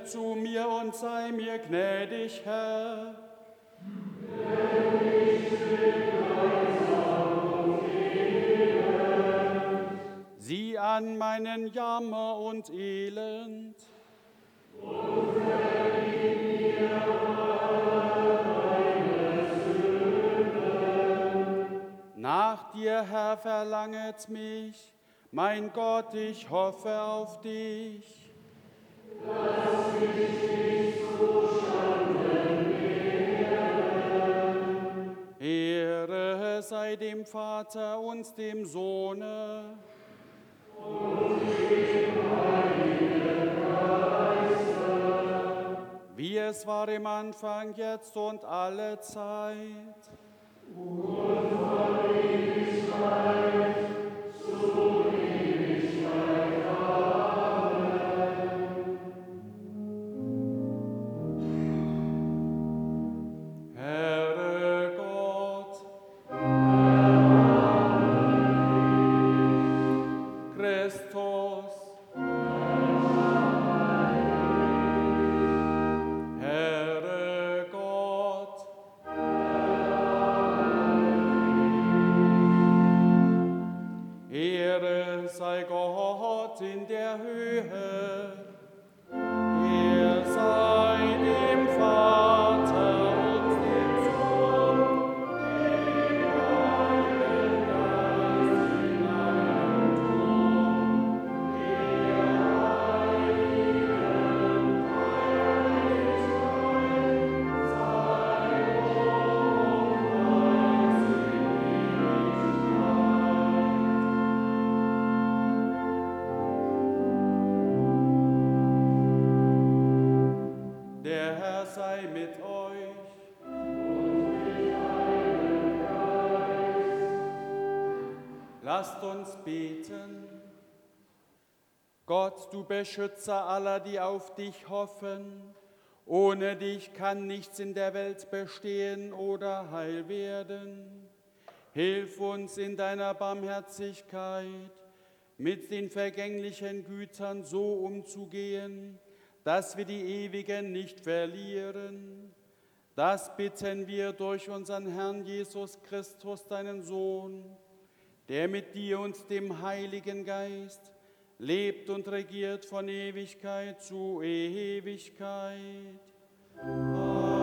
zu mir und sei mir gnädig, Herr. Sieh an meinen Jammer und Elend. Nach dir, Herr, verlanget mich, mein Gott, ich hoffe auf dich. Lass mich nicht zustande werden. Ehre sei dem Vater und dem Sohne Und dem Heiligen Geiste, wie es war im Anfang, jetzt und alle Zeit. und von Ewigkeit zu Ewigkeit. Amen. Herre Gott, Christus, Herre Gott, Ehre sei Gott in der Höhe, er sei dem Vater und dem Sohn, dem Heiligen Geist in einem Ton, der Heiligen Dreieinigkeit, sei Lob und Preis in Ewigkeit. Der Herr sei mit euch. Lasst uns beten. Gott, du Beschützer aller, die auf dich hoffen, ohne dich kann nichts in der Welt bestehen oder heil werden. Hilf uns in deiner Barmherzigkeit, mit den vergänglichen Gütern so umzugehen, dass wir die ewigen nicht verlieren. Das bitten wir durch unseren Herrn Jesus Christus, deinen Sohn, der mit dir und dem Heiligen Geist lebt und regiert von Ewigkeit zu Ewigkeit. Amen.